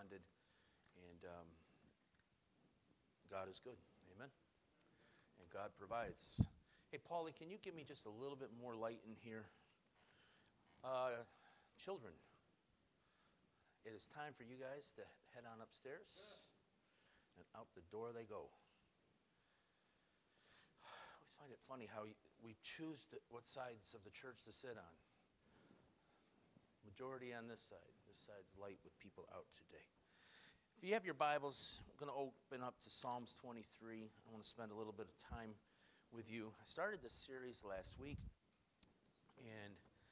responded, and God is good. Amen. And God provides. Hey, Paulie, can you give me just a little bit more light in here? Children, it is time for you guys to head on upstairs, and out the door they go. I always find it funny how we choose what sides of the church to sit on. Majority on this side. This side's light with people out today. If you have your Bibles, I'm going to open up to Psalms 23. I want to spend a little bit of time with you. I started this series last week, and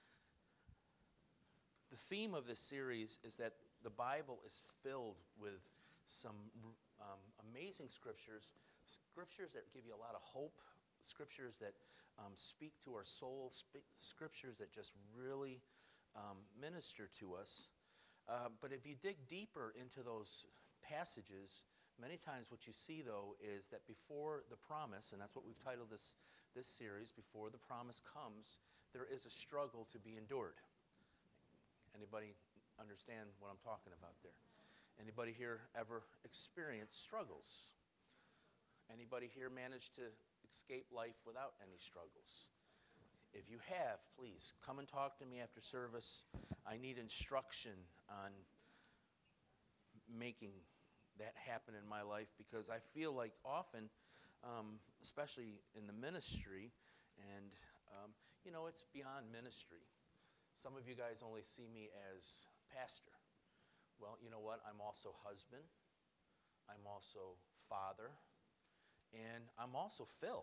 the theme of this series is that the Bible is filled with some amazing scriptures that give you a lot of hope, scriptures that speak to our soul, scriptures that just really minister to us. But if you dig deeper into those passages, many times what you see, though, is that before the promise, and that's what we've titled this series, before the promise comes, there is a struggle to be endured. Anybody understand what I'm talking about there? Anybody here ever experienced struggles? Anybody here managed to escape life without any struggles? If you have, please come and talk to me after service. I need instruction on making that happen in my life, because I feel like often, especially in the ministry, and it's beyond ministry. Some of you guys only see me as pastor. Well, you know what? I'm also husband. I'm also father. And I'm also Phil.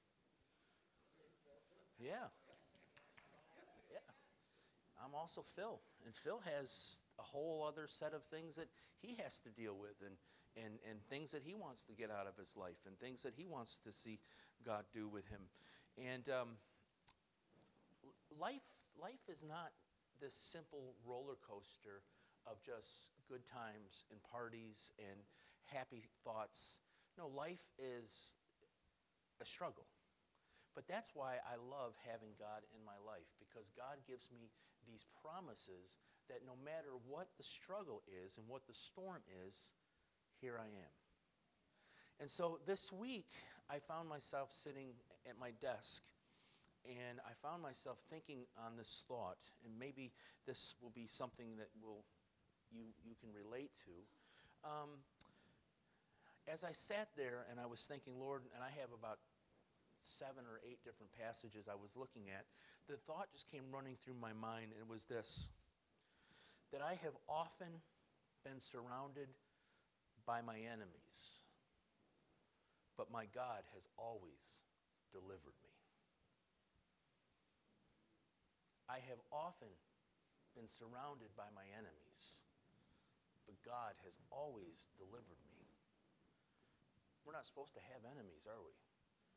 Yeah. Yeah. I'm also Phil. And Phil has a whole other set of things that he has to deal with, and things that he wants to get out of his life, and things that he wants to see God do with him. And life is not this simple roller coaster of just good times and parties and happy thoughts. No, life is a struggle. But that's why I love having God in my life, because God gives me these promises that no matter what the struggle is and what the storm is, here I am. And so this week, I found myself sitting at my desk, and I found myself thinking on this thought, and maybe this will be something that you can relate to. As I sat there and I was thinking, Lord, and I have about 7 or 8 different passages I was looking at, the thought just came running through my mind, and it was this: that I have often been surrounded by my enemies, but my God has always delivered me. I have often been surrounded by my enemies, but God has always delivered me. We're not supposed to have enemies, are we?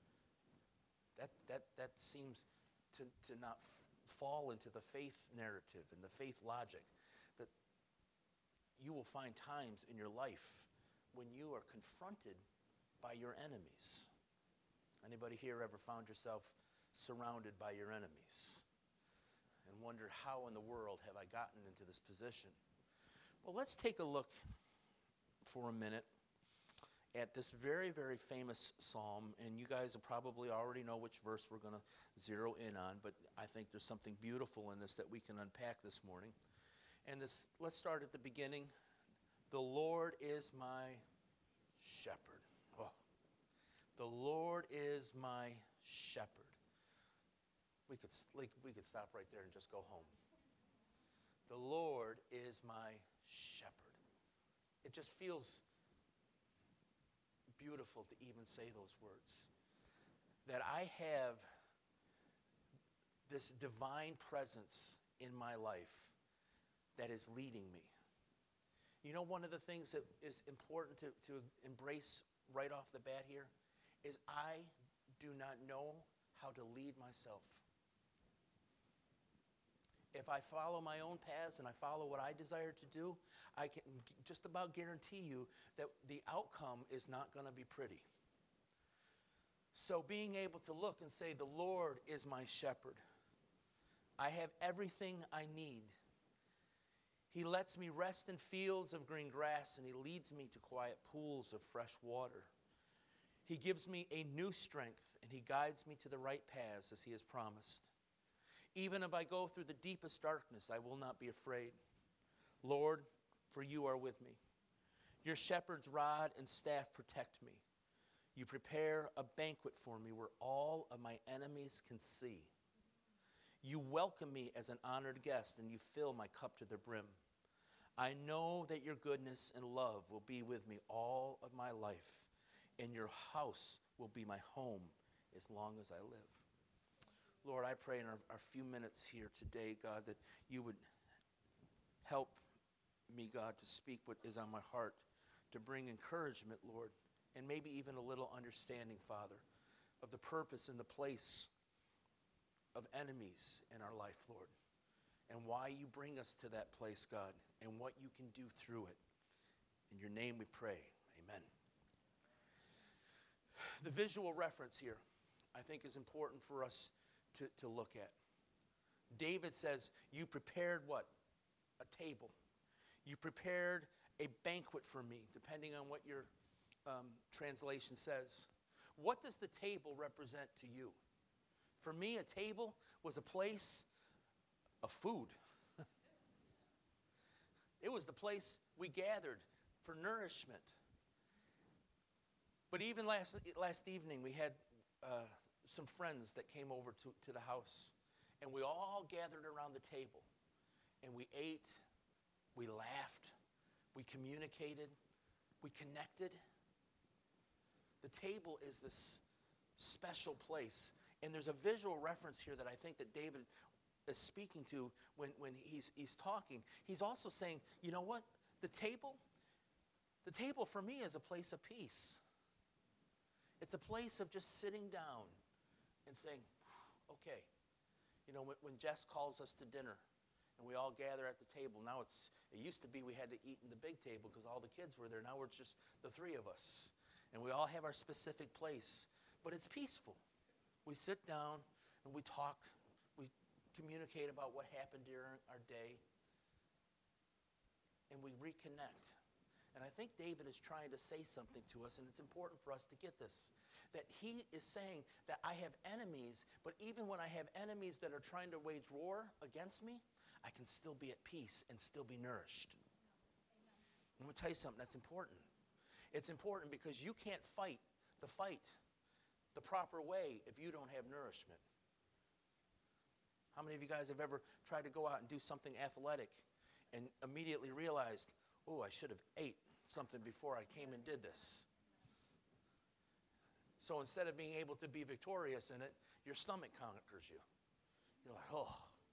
That seems to not fall into the faith narrative and the faith logic, that you will find times in your life when you are confronted by your enemies. Anybody here ever found yourself surrounded by your enemies and wonder, how in the world have I gotten into this position? Well, let's take a look for a minute at this very, very famous psalm, and you guys will probably already know which verse we're going to zero in on, but I think there's something beautiful in this that we can unpack this morning. And let's start at the beginning. The Lord is my shepherd. Oh, the Lord is my shepherd. We could stop right there and just go home. The Lord is my shepherd. It just feels beautiful to even say those words. That I have this divine presence in my life that is leading me. You know, one of the things that is important to embrace right off the bat here is I do not know how to lead myself. If I follow my own paths and I follow what I desire to do, I can just about guarantee you that the outcome is not going to be pretty. So being able to look and say, the Lord is my shepherd. I have everything I need. He lets me rest in fields of green grass, and he leads me to quiet pools of fresh water. He gives me a new strength, and he guides me to the right paths as he has promised. Even if I go through the deepest darkness, I will not be afraid. Lord, for you are with me. Your shepherd's rod and staff protect me. You prepare a banquet for me where all of my enemies can see. You welcome me as an honored guest, and you fill my cup to the brim. I know that your goodness and love will be with me all of my life, and your house will be my home as long as I live. Lord, I pray in our few minutes here today, God, that you would help me, God, to speak what is on my heart, to bring encouragement, Lord, and maybe even a little understanding, Father, of the purpose and the place of enemies in our life, Lord, and why you bring us to that place, God, and what you can do through it. In your name we pray, amen. The visual reference here, I think, is important for us to look at. David says, you prepared what? A table. You prepared a banquet for me, depending on what your translation says. What does the table represent to you? For me, a table was a place of food. It was the place we gathered for nourishment. But even last evening, we had some friends that came over to the house. And we all gathered around the table. And we ate, we laughed, we communicated, we connected. The table is this special place. And there's a visual reference here that I think that David is speaking to when he's talking. He's also saying, you know what? The table for me is a place of peace. It's a place of just sitting down and saying, okay. You know, when Jess calls us to dinner and we all gather at the table, now it used to be we had to eat in the big table because all the kids were there. Now it's just the three of us. And we all have our specific place. But it's peaceful. We sit down and we talk. We communicate about what happened during our day. And we reconnect. And I think David is trying to say something to us, and it's important for us to get this. That he is saying that I have enemies, but even when I have enemies that are trying to wage war against me, I can still be at peace and still be nourished. Amen. I'm going to tell you something that's important. It's important because you can't fight the proper way if you don't have nourishment. How many of you guys have ever tried to go out and do something athletic and immediately realized, oh, I should have ate something before I came and did this? So instead of being able to be victorious in it, your stomach conquers you. You're like, oh.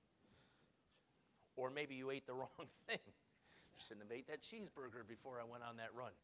Or maybe you ate the wrong thing. Shouldn't have ate that cheeseburger before I went on that run.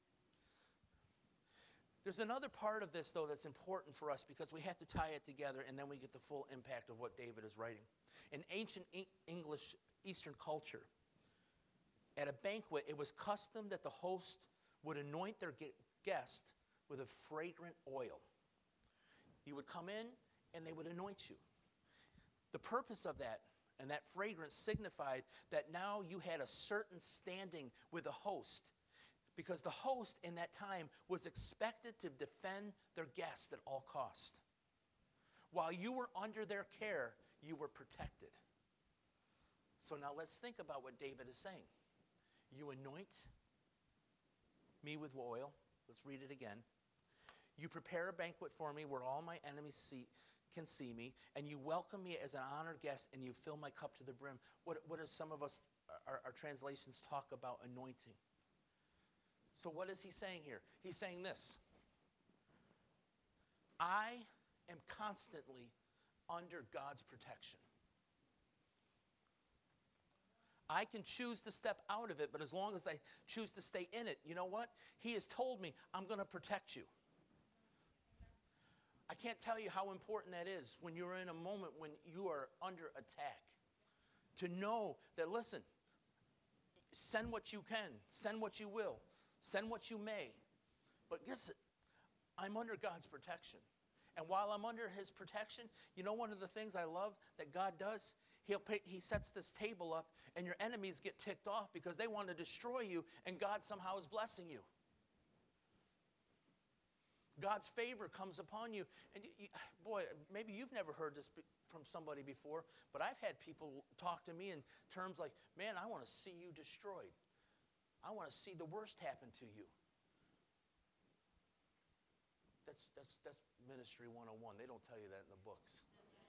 There's another part of this, though, that's important for us because we have to tie it together and then we get the full impact of what David is writing. In ancient English Eastern culture, at a banquet, it was custom that the host would anoint their guest with a fragrant oil. You would come in and they would anoint you. The purpose of that and that fragrance signified that now you had a certain standing with the host, because the host in that time was expected to defend their guests at all cost. While you were under their care, you were protected. So now let's think about what David is saying. You anoint me with oil. Let's read it again. You prepare a banquet for me where all my enemies can see me, and you welcome me as an honored guest, and you fill my cup to the brim. What does some of us, our translations talk about anointing? So what is he saying here? He's saying this. I am constantly under God's protection. I can choose to step out of it, but as long as I choose to stay in it, you know what? He has told me, I'm going to protect you. I can't tell you how important that is when you're in a moment when you are under attack. To know that, listen, send what you can, send what you will, send what you may. But guess it, I'm under God's protection. And while I'm under his protection, you know one of the things I love that God does? he sets this table up, and your enemies get ticked off because they want to destroy you, and God somehow is blessing you. God's favor comes upon you. And boy, maybe you've never heard this from somebody before, but I've had people talk to me in terms like, man, I want to see you destroyed. I want to see the worst happen to you. That's ministry 101. They don't tell you that in the books.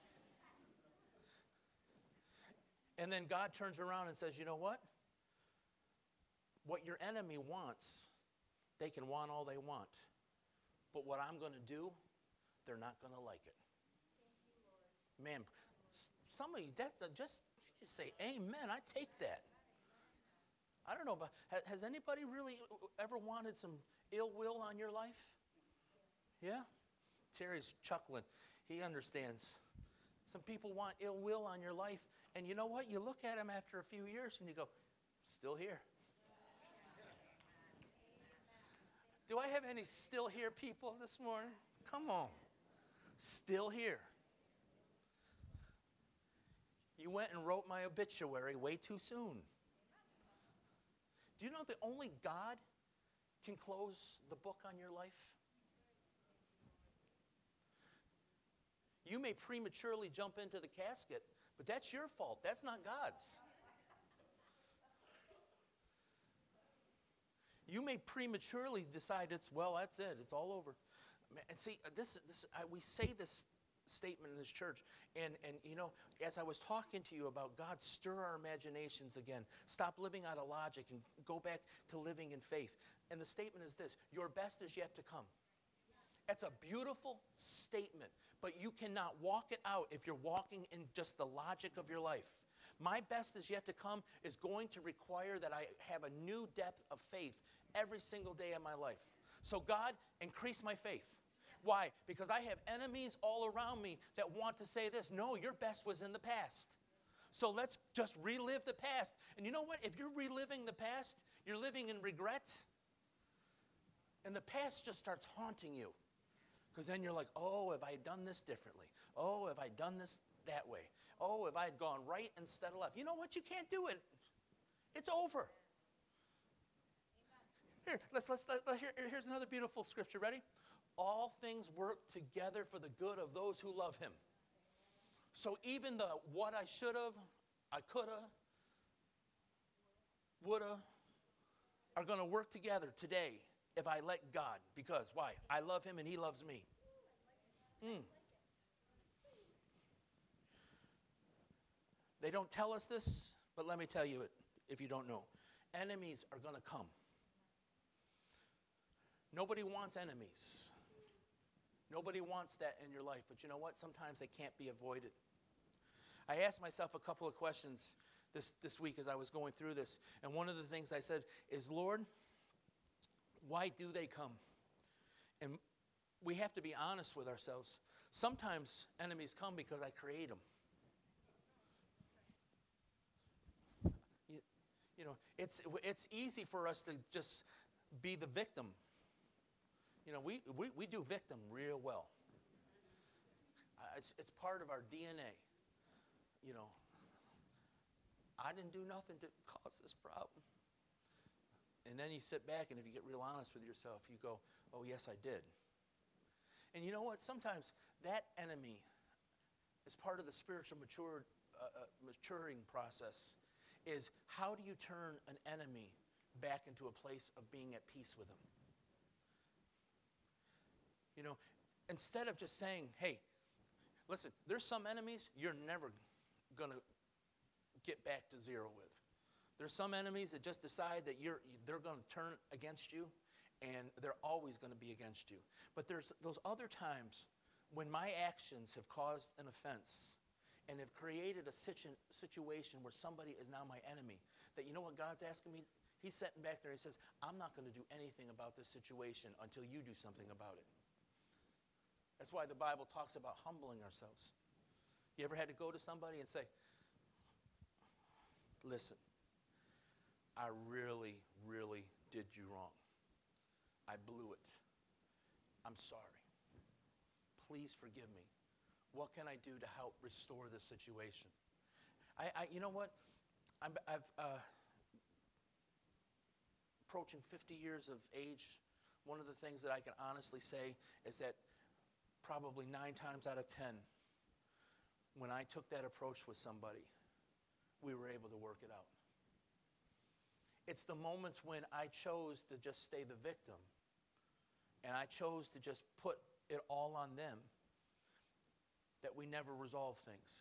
And then God turns around and says, you know what? What your enemy wants, they can want all they want. But what I'm going to do, they're not going to like it. Man, some of you, just say amen. I take that. I don't know, but has anybody really ever wanted some ill will on your life? Yeah? Terry's chuckling. He understands. Some people want ill will on your life, and you know what? You look at them after a few years and you go, still here. Do I have any still here people this morning? Come on. Still here. You went and wrote my obituary way too soon. Do you know that only God can close the book on your life? You may prematurely jump into the casket, but that's your fault. That's not God's. You may prematurely decide that's it. It's all over. And see, we say this statement in this church, and you know, as I was talking to you about God, stir our imaginations again. Stop living out of logic and go back to living in faith. And the statement is this: your best is yet to come. That's a beautiful statement, but you cannot walk it out if you're walking in just the logic of your life. My best is yet to come is going to require that I have a new depth of faith every single day of my life. So God, increase my faith. Why? Because I have enemies all around me that want to say this: no, your best was in the past. So let's just relive the past. And you know what? If you're reliving the past, you're living in regret. And the past just starts haunting you. Because then you're like, oh, if I had done this differently? Oh, if I had done this that way? Oh, if I had gone right instead of left? You know what? You can't do it. It's over. Here, here's another beautiful scripture. Ready? All things work together for the good of those who love him. So even the what I should have, I could have, would have, are going to work together today if I let God. Because why? I love him and he loves me. They don't tell us this, but let me tell you it if you don't know. Enemies are going to come. Nobody wants enemies. Nobody wants that in your life. But you know what? Sometimes they can't be avoided. I asked myself a couple of questions this week as I was going through this. And one of the things I said is, Lord, why do they come? And we have to be honest with ourselves. Sometimes enemies come because I create them. You know, it's easy for us to just be the victim. You know, we do victim real well. It's part of our DNA. You know, I didn't do nothing to cause this problem. And then you sit back, and if you get real honest with yourself, you go, oh, yes, I did. And you know what? Sometimes that enemy is part of the spiritual maturing process, is how do you turn an enemy back into a place of being at peace with him? You know, instead of just saying, hey, listen, there's some enemies you're never going to get back to zero with. There's some enemies that just decide that they're going to turn against you, and they're always going to be against you. But there's those other times when my actions have caused an offense and have created a situation where somebody is now my enemy, that you know what God's asking me? He's sitting back there and he says, I'm not going to do anything about this situation until you do something about it. That's why the Bible talks about humbling ourselves. You ever had to go to somebody and say, listen, I really, really did you wrong. I blew it. I'm sorry. Please forgive me. What can I do to help restore this situation? You know what? I've approaching 50 years of age. One of the things that I can honestly say is that probably 9 times out of 10, when I took that approach with somebody, we were able to work it out. It's the moments when I chose to just stay the victim and I chose to just put it all on them that we never resolve things.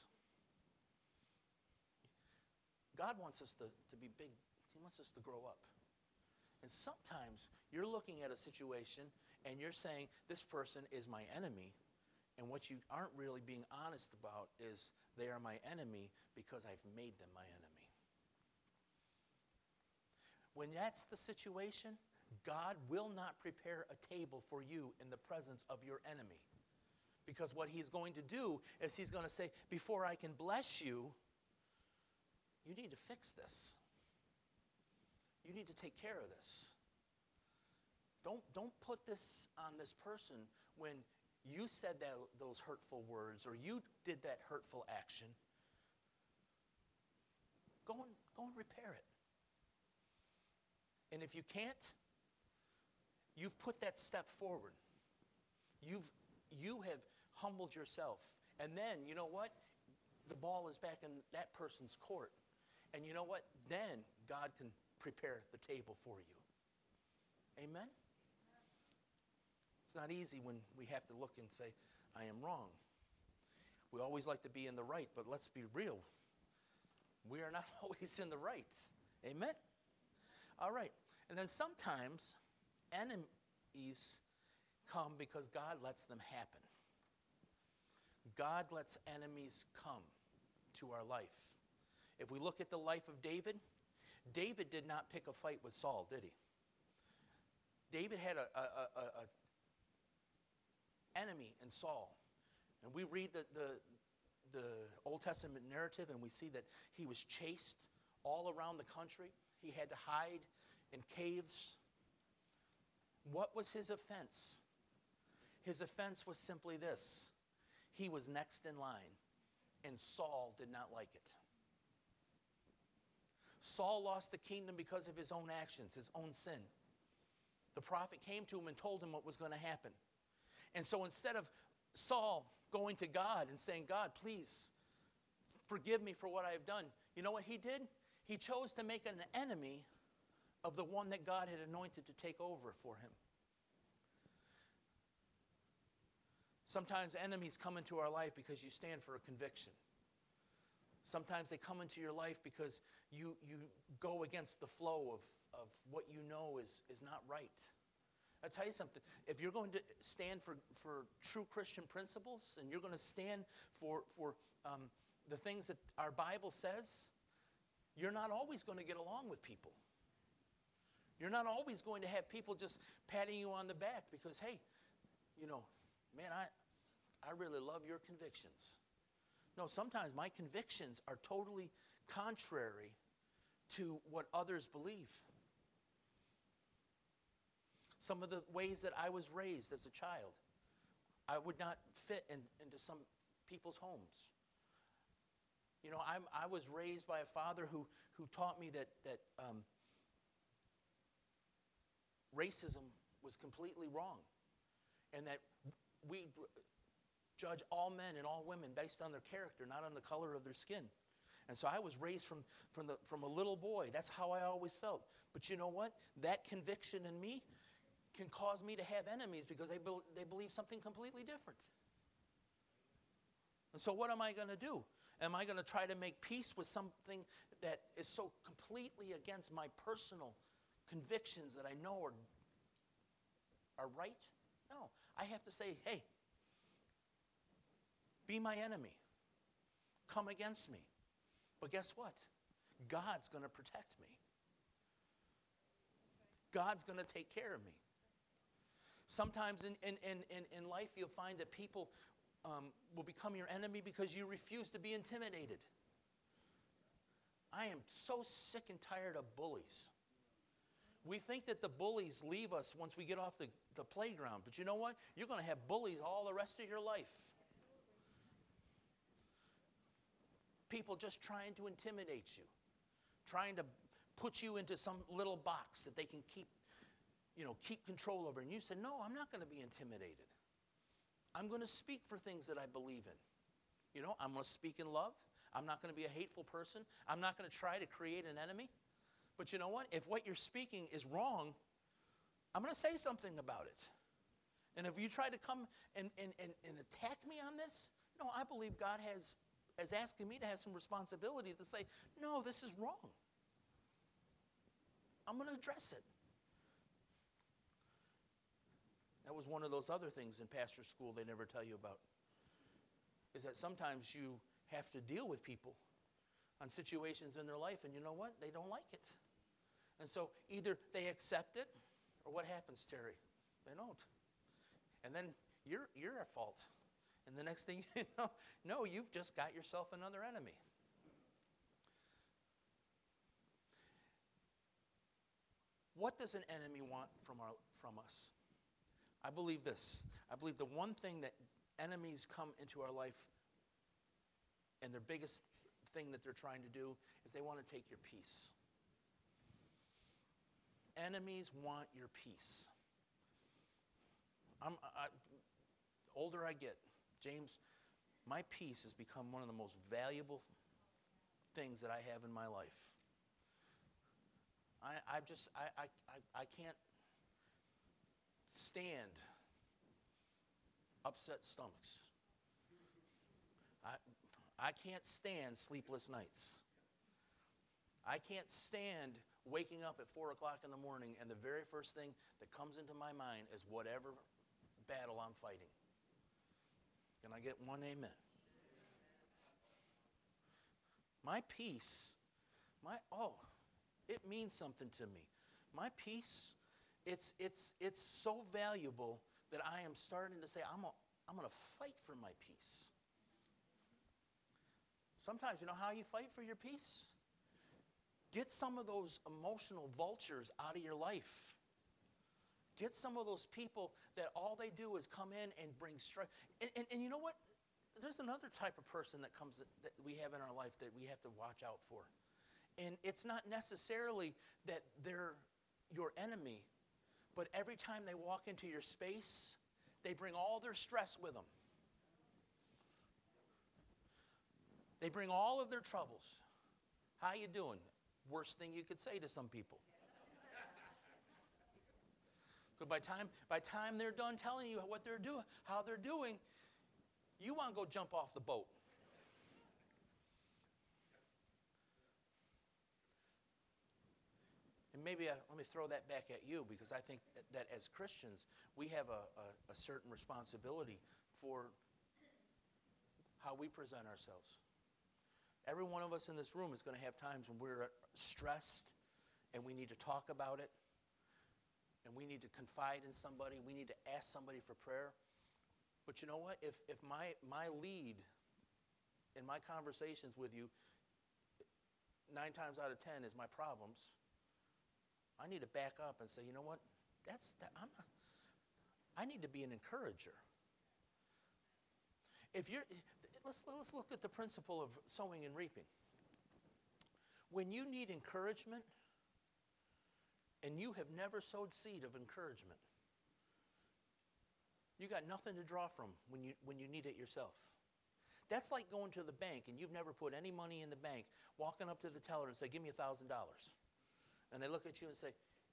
God wants us to be big. He wants us to grow up. And sometimes you're looking at a situation and you're saying, this person is my enemy. And what you aren't really being honest about is they are my enemy because I've made them my enemy. When that's the situation, God will not prepare a table for you in the presence of your enemy. Because what he's going to do is he's going to say, before I can bless you, you need to fix this. You need to take care of this. Don't put this on this person when you said those hurtful words or you did that hurtful action. Go and repair it. And if you can't, you've put that step forward. You have humbled yourself. And then, you know what? The ball is back in that person's court. And you know what? Then God can prepare the table for you. Amen? It's not easy when we have to look and say, I am wrong. We always like to be in the right, but let's be real. We are not always in the right. Amen? All right. And then sometimes enemies come because God lets them happen. God lets enemies come to our life. If we look at the life of David, David did not pick a fight with Saul, did he? David had a enemy in Saul. And we read the Old Testament narrative and we see that he was chased all around the country. He had to hide in caves. What was his offense? His offense was simply this. He was next in line, and Saul did not like it. Saul lost the kingdom because of his own actions, his own sin. The prophet came to him and told him what was going to happen. And so instead of Saul going to God and saying, God, please forgive me for what I have done, you know what he did? He chose to make an enemy of the one that God had anointed to take over for him. Sometimes enemies come into our life because you stand for a conviction. Sometimes they come into your life because you go against the flow of what you know is not right. I'll tell you something. If you're going to stand for true Christian principles and you're going to stand for the things that our Bible says, you're not always going to get along with people. You're not always going to have people just patting you on the back because, hey, you know, man, I really love your convictions. No, sometimes my convictions are totally contrary to what others believe. Some of the ways that I was raised as a child, I would not fit into some people's homes. You know, I was raised by a father who taught me that racism was completely wrong, and that we judge all men and all women based on their character, not on the color of their skin. And so I was raised from a little boy. That's how I always felt. But you know what? That conviction in me can cause me to have enemies because they believe something completely different. And so what am I going to do? Am I going to try to make peace with something that is so completely against my personal convictions that I know are right? No. I have to say, hey, be my enemy. Come against me. But guess what? God's going to protect me. God's going to take care of me. Sometimes in life you'll find that people will become your enemy because you refuse to be intimidated. I am so sick and tired of bullies. We think that the bullies leave us once we get off the playground. But you know what? You're going to have bullies all the rest of your life. people just trying to intimidate you, trying to put you into some little box that they can keep control over. And you say, no, I'm not going to be intimidated. I'm going to speak for things that I believe in. I'm going to speak in love. I'm not going to be a hateful person. I'm not going to try to create an enemy. But you know what? If what you're speaking is wrong, I'm going to say something about it. And if you try to come and attack me on this, I believe God is asking me to have some responsibility to say, no, this is wrong. I'm going to address it. That was one of those other things in pastor school they never tell you about, is that sometimes you have to deal with people on situations in their life, and you know what? They don't like it. And so either they accept it, or what happens, Terry? They don't. And then you're at fault. And the next thing you know, no, you've just got yourself another enemy. What does an enemy want from us? I believe this. I believe the one thing that enemies come into our life, and their biggest thing that they're trying to do, is they want to take your peace. Enemies want your peace. Older I get, James, my peace has become one of the most valuable things that I have in my life. I can't stand upset stomachs. I can't stand sleepless nights. I can't stand waking up at 4 o'clock in the morning and the very first thing that comes into my mind is whatever battle I'm fighting. Can I get one amen? My peace, it means something to me. My peace, it's so valuable that I am starting to say, I'm going to fight for my peace. Sometimes, you know how you fight for your peace? Get some of those emotional vultures out of your life. Get some of those people that all they do is come in and bring strife. And you know what? There's another type of person that we have in our life that we have to watch out for. And it's not necessarily that they're your enemy, but every time they walk into your space, they bring all their stress with them. They bring all of their troubles. How you doing? Worst thing you could say to some people. Because by time they're done telling you what they're doing, how they're doing, you want to go jump off the boat. And maybe let me throw that back at you, because I think that as Christians, we have a certain responsibility for how we present ourselves. Every one of us in this room is going to have times when we're stressed and we need to talk about it, and we need to confide in somebody. We need to ask somebody for prayer. But you know what? If my lead in my conversations with you 9 times out of 10 is my problems, I need to back up and say, you know what? I need to be an encourager. Let's look at the principle of sowing and reaping. When you need encouragement, and you have never sowed seed of encouragement, you got nothing to draw from when you need it yourself. That's like going to the bank and you've never put any money in the bank, walking up to the teller and say, give me $1,000. And they look at you and say,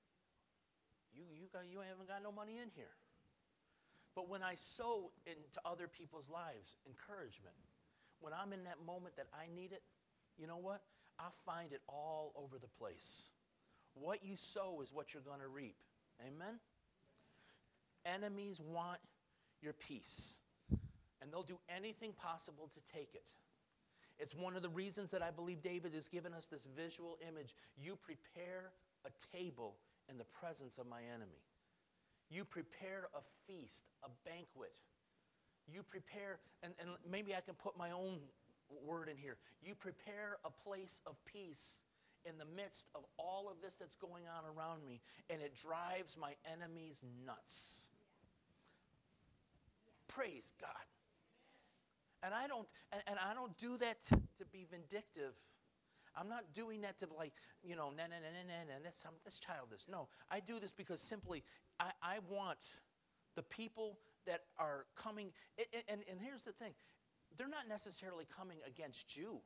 you haven't got no money in here. But when I sow into other people's lives encouragement, when I'm in that moment that I need it, you know what? I find it all over the place. What you sow is what you're going to reap. Amen? Enemies want your peace, and they'll do anything possible to take it. It's one of the reasons that I believe David has given us this visual image. You prepare a table in the presence of my enemy. You prepare a feast, a banquet. You prepare, and maybe I can put my own word in here. You prepare a place of peace in the midst of all of this that's going on around me, and it drives my enemies nuts. Praise God. And I don't do that to be vindictive. I'm not doing that to like, that's childish. No, I do this because simply I want the people that are coming, and here's the thing, they're not necessarily coming against you.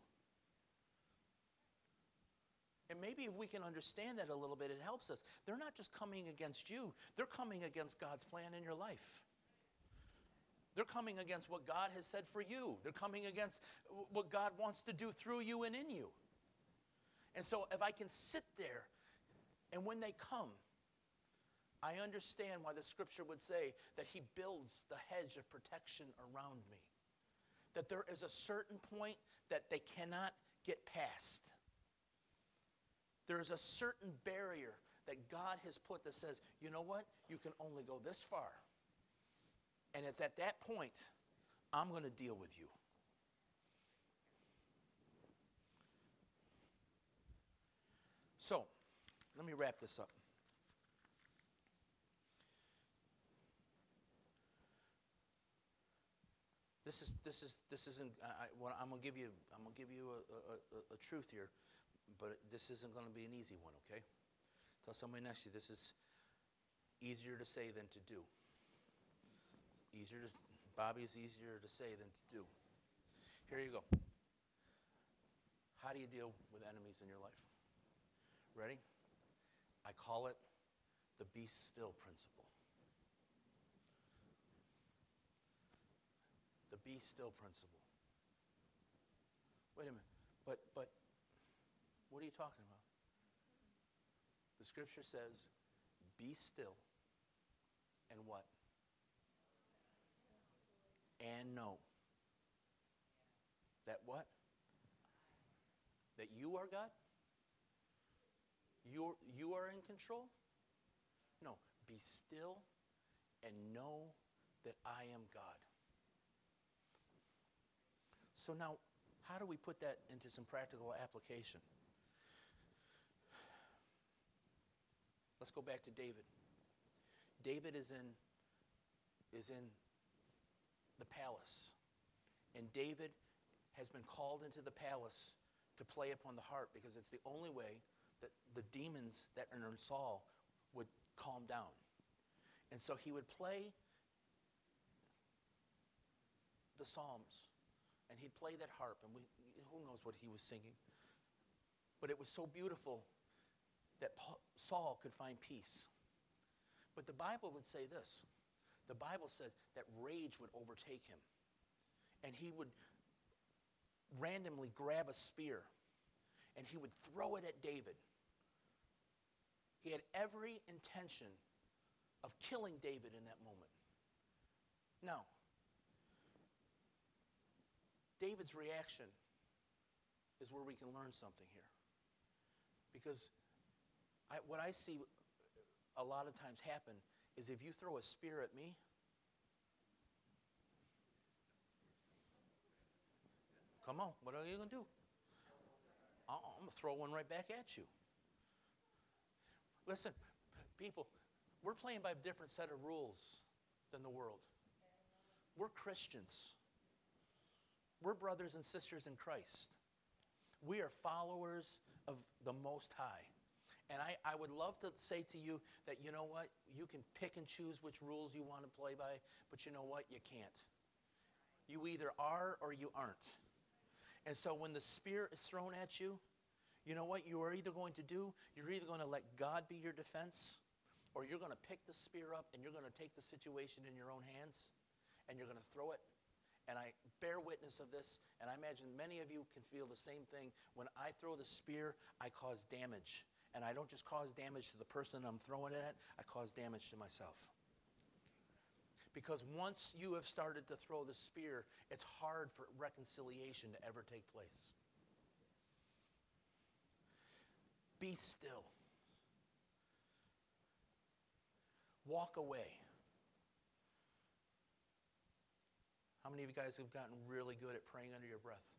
And maybe if we can understand that a little bit, it helps us. They're not just coming against you, they're coming against God's plan in your life. They're coming against what God has said for you. They're coming against what God wants to do through you and in you. And so if I can sit there, and when they come, I understand why the scripture would say that he builds the hedge of protection around me. That there is a certain point that they cannot get past. There is a certain barrier that God has put that says, you know what? You can only go this far. And it's at that point, I'm going to deal with you. So, let me wrap this up. This isn't. I'm gonna give you a truth here, but this isn't going to be an easy one. Okay? Tell somebody next to you, this is easier to say than to do. Bobby is easier to say than to do. Here you go. How do you deal with enemies in your life? Ready? I call it the be still principle. The be still principle. Wait a minute. But what are you talking about? The scripture says, be still and what? And know. That what? That you are God? You are in control? No. Be still and know that I am God. So now, how do we put that into some practical application? Let's go back to David. David is in the palace. And David has been called into the palace to play upon the harp because it's the only way that the demons that are in Saul would calm down. And so he would play the Psalms. And he'd play that harp, and who knows what he was singing. But it was so beautiful that Saul could find peace. But the Bible would say this. The Bible said that rage would overtake him. And he would randomly grab a spear, and he would throw it at David. He had every intention of killing David in that moment. Now, David's reaction is where we can learn something here. Because what I see a lot of times happen is if you throw a spear at me, come on, what are you going to do? I'm going to throw one right back at you. Listen, people, we're playing by a different set of rules than the world. We're Christians. We're brothers and sisters in Christ. We are followers of the Most High. And I would love to say to you that, you know what, you can pick and choose which rules you want to play by, but you know what, you can't. You either are or you aren't. And so when the spear is thrown at you, you know what you are either going to do? You're either going to let God be your defense, or you're going to pick the spear up and you're going to take the situation in your own hands, and you're going to throw it. And I bear witness of this, and I imagine many of you can feel the same thing. When I throw the spear, I cause damage. And I don't just cause damage to the person I'm throwing it at, I cause damage to myself. Because once you have started to throw the spear, it's hard for reconciliation to ever take place. Be still. Walk away. How many of you guys have gotten really good at praying under your breath?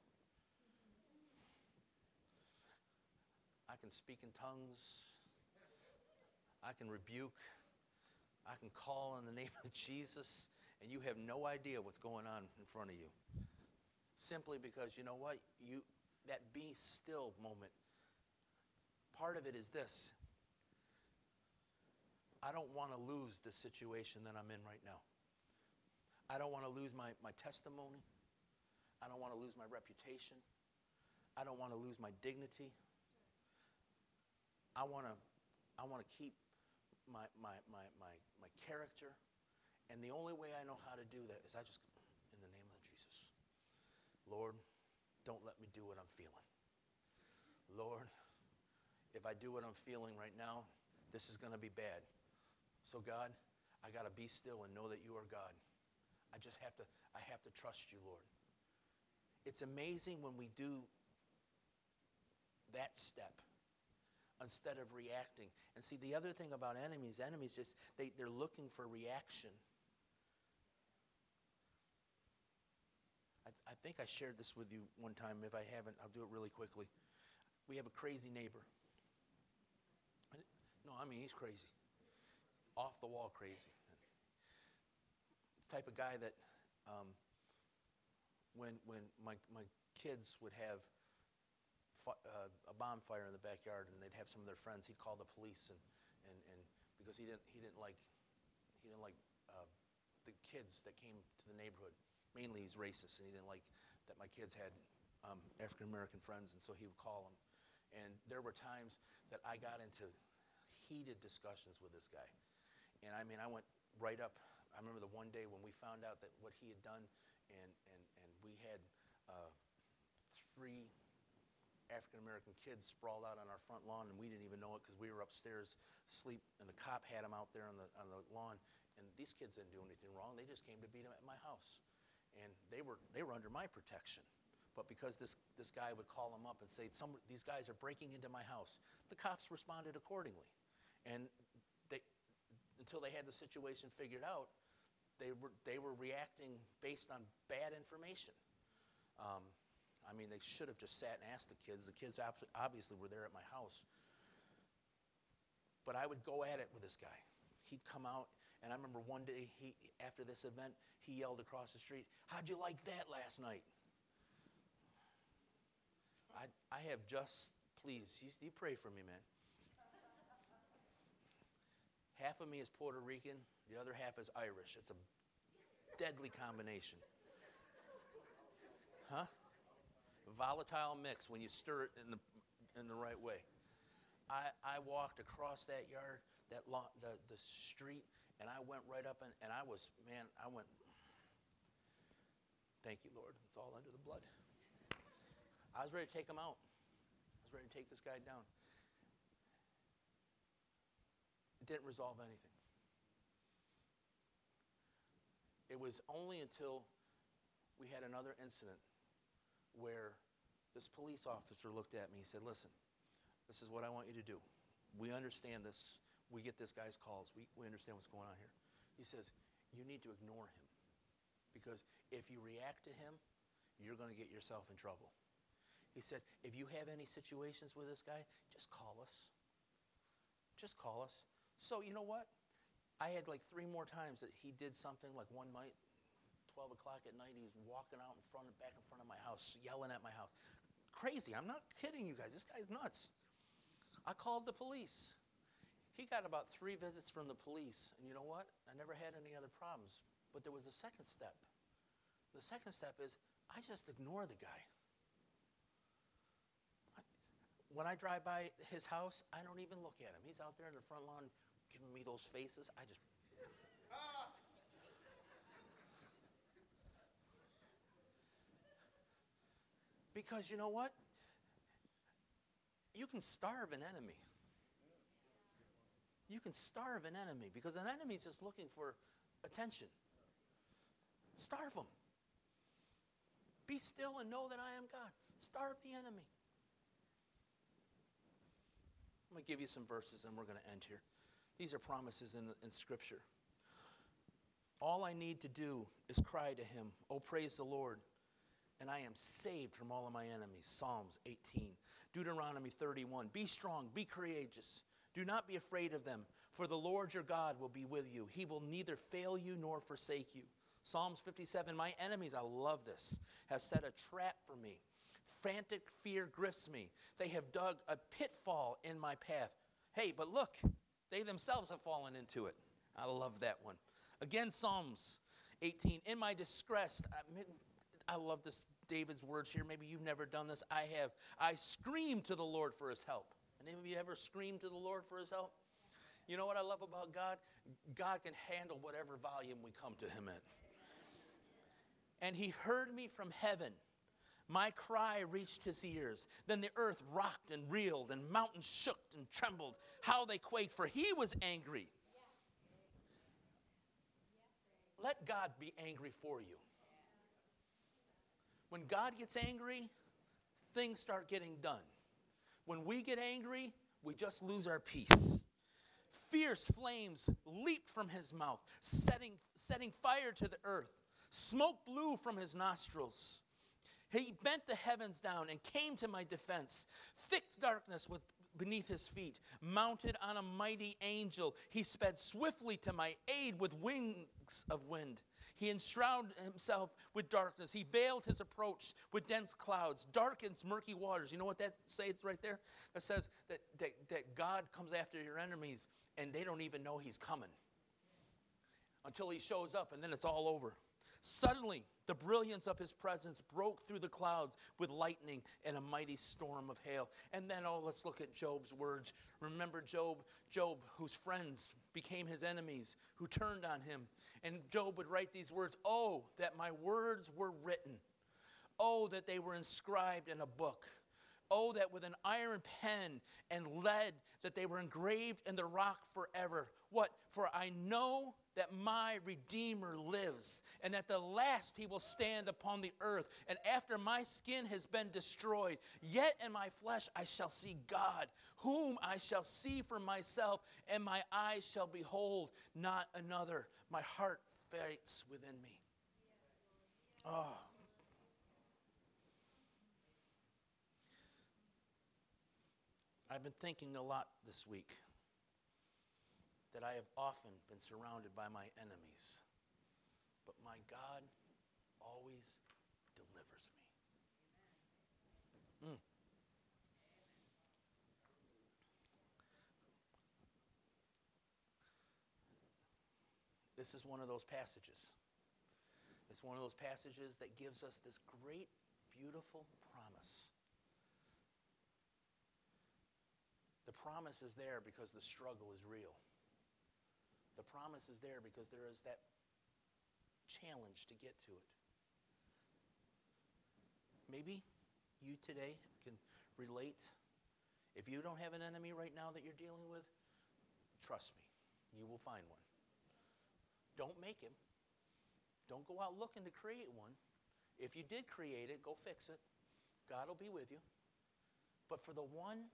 I can speak in tongues. I can rebuke. I can call on the name of Jesus, and you have no idea what's going on in front of you. Simply because, you know what? That be still moment, part of it is this. I don't want to lose the situation that I'm in right now. I don't want to lose my testimony. I don't want to lose my reputation. I don't want to lose my dignity. I want to keep my character. And the only way I know how to do that is I just, in the name of Jesus, Lord, don't let me do what I'm feeling. Lord, if I do what I'm feeling right now, this is going to be bad. So God, I got to be still and know that you are God. I have to trust you, Lord. It's amazing when we do that step instead of reacting. And see, the other thing about enemies just, they're looking for reaction. I think I shared this with you one time. If I haven't, I'll do it really quickly. We have a crazy neighbor. No, I mean, he's crazy. Off the wall crazy. The type of guy that when my kids would have a bonfire in the backyard and they'd have some of their friends, he'd call the police and because he didn't like the kids that came to the neighborhood. Mainly he's racist, and he didn't like that my kids had African American friends, and so he would call them. And there were times that I got into heated discussions with this guy. And I mean, I went right up. I remember the one day when we found out that what he had done, and we had 3 African American kids sprawled out on our front lawn, and we didn't even know it because we were upstairs asleep, and the cop had them out there on the lawn. And these kids didn't do anything wrong. They just came to beat him at my house. And they were under my protection. But because this guy would call them up and say, these guys are breaking into my house, the cops responded accordingly. And until they had the situation figured out, they were reacting based on bad information. I mean, they should have just sat and asked the kids. The kids obviously were there at my house. But I would go at it with this guy. He'd come out, and I remember one day, after this event, he yelled across the street, "How'd you like that last night?" I have just, please, you pray for me, man. Half of me is Puerto Rican, the other half is Irish. It's a deadly combination. Huh? Volatile mix when you stir it in the right way. I walked across that yard, the street, and I went right up and I went, thank you, Lord. It's all under the blood. I was ready to take him out. I was ready to take this guy down. It didn't resolve anything. It was only until we had another incident where this police officer looked at me and said, "Listen, this is what I want you to do. We understand this. We get this guy's calls. We understand what's going on here." He says, "You need to ignore him because if you react to him, you're going to get yourself in trouble." He said, "If you have any situations with this guy, just call us. Just call us." So you know what? I had like 3 more times that he did something, like one night, 12 o'clock at night, he was walking out back in front of my house, yelling at my house. Crazy. I'm not kidding you guys. This guy's nuts. I called the police. He got about 3 visits from the police. And you know what? I never had any other problems. But there was a second step. The second step is I just ignore the guy. When I drive by his house, I don't even look at him. He's out there in the front lawn giving me those faces. I just... Because you know what? You can starve an enemy. You can starve an enemy because an enemy is just looking for attention. Starve them. Be still and know that I am God. Starve the enemy. I'm going to give you some verses and we're going to end here. These are promises in Scripture. All I need to do is cry to him, "Oh, praise the Lord, and I am saved from all of my enemies." Psalms 18. Deuteronomy 31. Be strong, be courageous. Do not be afraid of them, for the Lord your God will be with you. He will neither fail you nor forsake you. Psalms 57, my enemies, I love this, have set a trap for me. Frantic fear grips me. They have dug a pitfall in my path. Hey, but look, they themselves have fallen into it. I love that one. Again, Psalms 18, in my distress, I love this, David's words here. Maybe you've never done this. I have. I scream to the Lord for his help. Any of you ever screamed to the Lord for his help? You know what I love about God? God can handle whatever volume we come to him in. And he heard me from heaven. My cry reached his ears. Then the earth rocked and reeled, and mountains shook and trembled. How they quaked, for he was angry. Let God be angry for you. When God gets angry, things start getting done. When we get angry, we just lose our peace. Fierce flames leaped from his mouth, setting fire to the earth. Smoke blew from his nostrils. He bent the heavens down and came to my defense. Thick darkness beneath his feet. Mounted on a mighty angel, he sped swiftly to my aid with wings of wind. He enshrouded himself with darkness. He veiled his approach with dense clouds, darkens murky waters. You know what that says right there? That says that God comes after your enemies, and they don't even know he's coming until he shows up, and then it's all over. Suddenly, the brilliance of his presence broke through the clouds with lightning and a mighty storm of hail. And then, let's look at Job's words. Remember Job, whose friends became his enemies, who turned on him. And Job would write these words, oh, that my words were written. Oh, that they were inscribed in a book. Oh, that with an iron pen and lead, that they were engraved in the rock forever. What? For I know that my Redeemer lives, and at the last he will stand upon the earth. And after my skin has been destroyed, yet in my flesh I shall see God, whom I shall see for myself, and my eyes shall behold not another. My heart faints within me. Oh. I've been thinking a lot this week that I have often been surrounded by my enemies, but my God always delivers me. This is one of those passages. It's one of those passages that gives us this great, beautiful promise. The promise is there because the struggle is real. The promise is there because there is that challenge to get to it. Maybe you today can relate. If you don't have an enemy right now that you're dealing with, trust me, you will find one. Don't make him. Don't go out looking to create one. If you did create it, go fix it. God will be with you. But for the one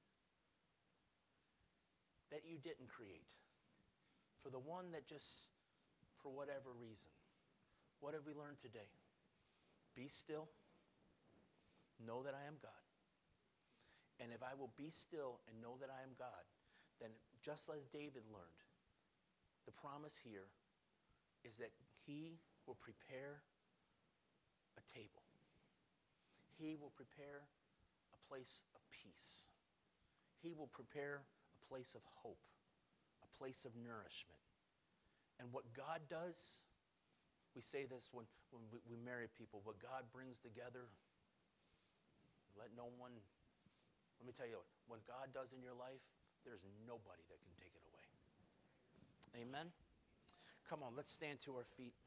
that you didn't create, for the one that just, for whatever reason, what have we learned today? Be still. Know that I am God. And if I will be still and know that I am God, then just as David learned, the promise here is that he will prepare a table. He will prepare a place of peace. He will prepare a place of hope, a place of nourishment. And what God does, we say this when we marry people, what God brings together, let me tell you, what God does in your life, there's nobody that can take it away. Amen? Come on, let's stand to our feet.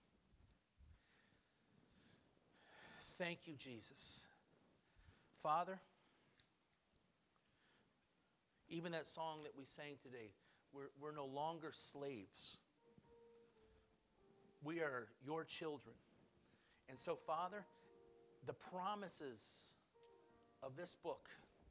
Thank you, Jesus. Father, even that song that we sang today, we're no longer slaves. We are your children. And so, Father, the promises of this book,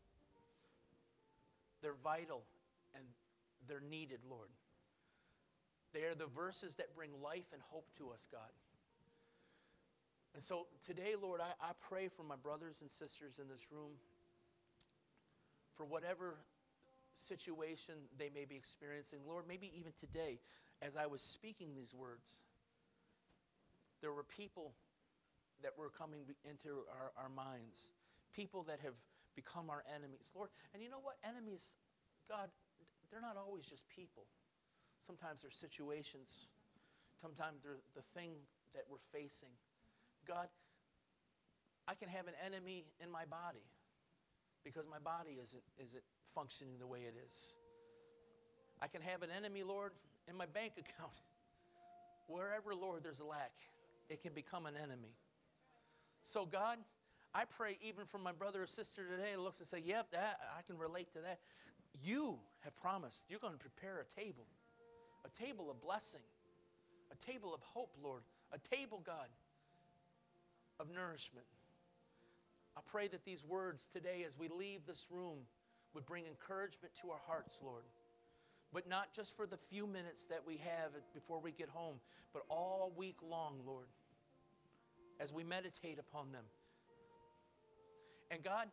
they're vital and they're needed, Lord. They are the verses that bring life and hope to us, God. And so today, Lord, I pray for my brothers and sisters in this room, for whatever situation they may be experiencing. Lord, maybe even today, as I was speaking these words, there were people that were coming into our minds, people that have become our enemies, Lord. And you know what? Enemies, God, they're not always just people. Sometimes they're situations. Sometimes they're the thing that we're facing. God, I can have an enemy in my body because my body isn't functioning the way it is. I can have an enemy, Lord, in my bank account. Wherever, Lord, there's a lack, it can become an enemy. So, God, I pray even for my brother or sister today who looks and say, yep, that I can relate to that. You have promised you're going to prepare a table of blessing, a table of hope, Lord, a table, God, of nourishment. I pray that these words today as we leave this room would bring encouragement to our hearts, Lord. But not just for the few minutes that we have before we get home, but all week long, Lord, as we meditate upon them. And God,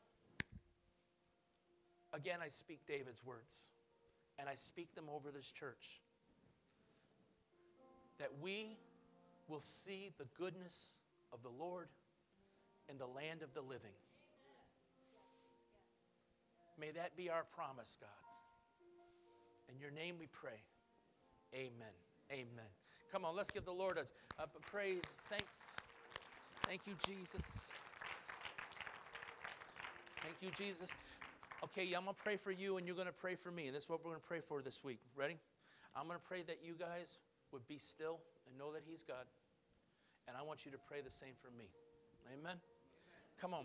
again, I speak David's words, and I speak them over this church, that we will see the goodness of the Lord in the land of the living. May that be our promise, God. In your name we pray. Amen. Amen. Come on, let's give the Lord a praise. Thanks. Thank you, Jesus. Thank you, Jesus. Okay, I'm going to pray for you, and you're going to pray for me. And this is what we're going to pray for this week. Ready? I'm going to pray that you guys would be still and know that He's God. And I want you to pray the same for me. Amen? Come on.